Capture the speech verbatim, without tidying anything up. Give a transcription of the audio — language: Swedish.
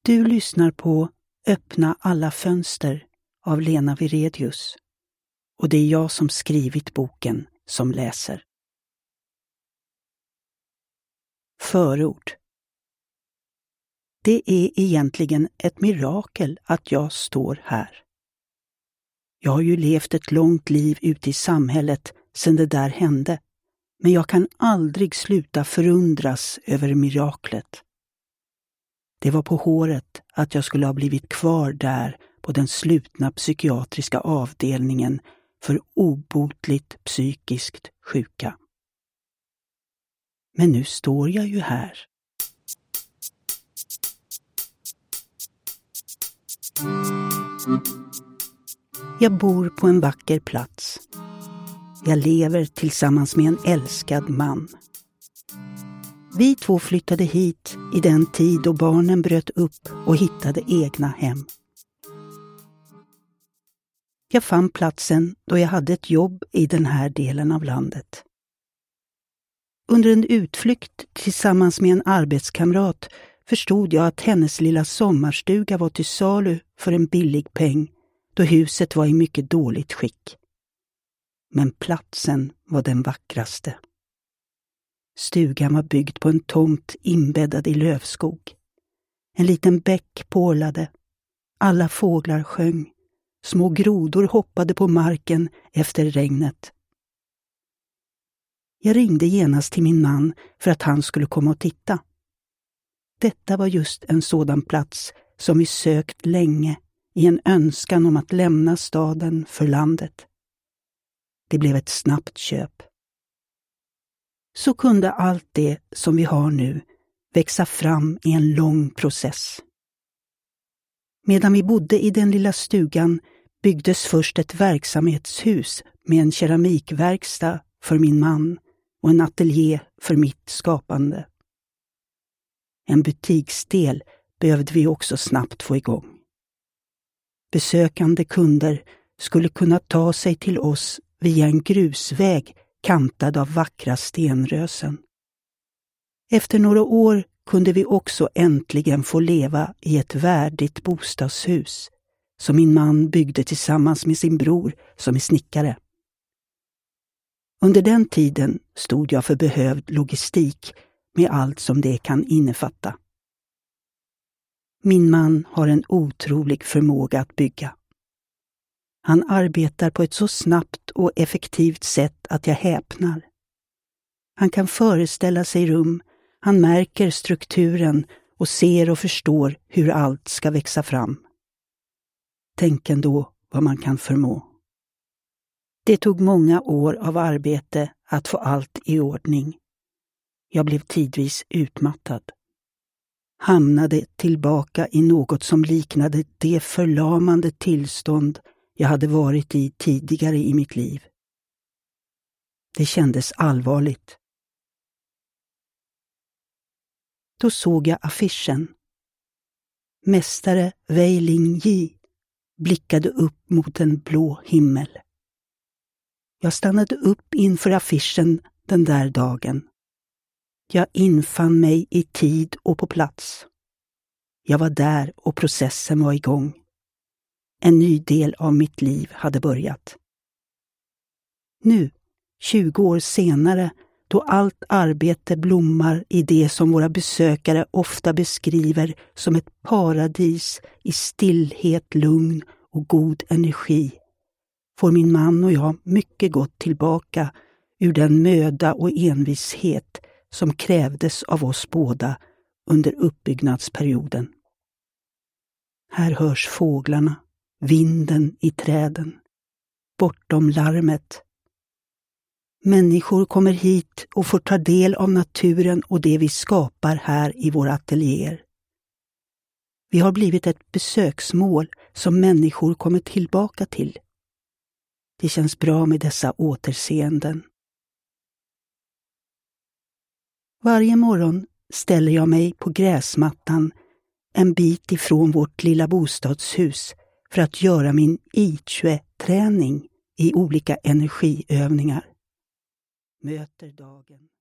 Du lyssnar på Öppna alla fönster av Lena Viredius. Och det är jag som skrivit boken som läser. Förord. Det är egentligen ett mirakel att jag står här. Jag har ju levt ett långt liv ute i samhället sedan det där hände, men jag kan aldrig sluta förundras över miraklet. Det var på håret att jag skulle ha blivit kvar där på den slutna psykiatriska avdelningen för obotligt psykiskt sjuka. Men nu står jag ju här. Jag bor på en vacker plats. Jag lever tillsammans med en älskad man. Vi två flyttade hit i den tid då barnen bröt upp och hittade egna hem. Jag fann platsen då jag hade ett jobb i den här delen av landet. Under en utflykt tillsammans med en arbetskamrat förstod jag att hennes lilla sommarstuga var till salu för en billig peng, då huset var i mycket dåligt skick. Men platsen var den vackraste. Stugan var byggd på en tomt inbäddad i lövskog. En liten bäck porlade. Alla fåglar sjöng. Små grodor hoppade på marken efter regnet. Jag ringde genast till min man för att han skulle komma och titta. Detta var just en sådan plats som vi sökt länge i en önskan om att lämna staden för landet. Det blev ett snabbt köp. Så kunde allt det som vi har nu växa fram i en lång process. Medan vi bodde i den lilla stugan byggdes först ett verksamhetshus med en keramikverkstad för min man och en ateljé för mitt skapande. En butiksdel behövde vi också snabbt få igång. Besökande kunder skulle kunna ta sig till oss via en grusväg kantad av vackra stenrösen. Efter några år kunde vi också äntligen få leva i ett värdigt bostadshus som min man byggde tillsammans med sin bror som är snickare. Under den tiden stod jag för behövd logistik med allt som det kan innefatta. Min man har en otrolig förmåga att bygga. Han arbetar på ett så snabbt och effektivt sätt att jag häpnar. Han kan föreställa sig rum, han märker strukturen och ser och förstår hur allt ska växa fram. Tänk ändå vad man kan förmå. Det tog många år av arbete att få allt i ordning. Jag blev tidvis utmattad. Hamnade tillbaka i något som liknade det förlamande tillstånd jag hade varit i tidigare i mitt liv. Det kändes allvarligt. Då såg jag affischen. Mästare Wei Ling Yi blickade upp mot en blå himmel. Jag stannade upp inför affischen den där dagen. Jag infann mig i tid och på plats. Jag var där och processen var igång. En ny del av mitt liv hade börjat. Nu, tjugo år senare, då allt arbete blommar i det som våra besökare ofta beskriver som ett paradis i stillhet, lugn och god energi, får min man och jag mycket gott tillbaka ur den möda och envishet som krävdes av oss båda under uppbyggnadsperioden. Här hörs fåglarna, vinden i träden, bortom larmet. Människor kommer hit och får ta del av naturen och det vi skapar här i våra ateljéer. Vi har blivit ett besöksmål som människor kommer tillbaka till. Det känns bra med dessa återseenden. Varje morgon ställer jag mig på gräsmattan en bit ifrån vårt lilla bostadshus för att göra min I Chue-träning i olika energiövningar. Möter dagen.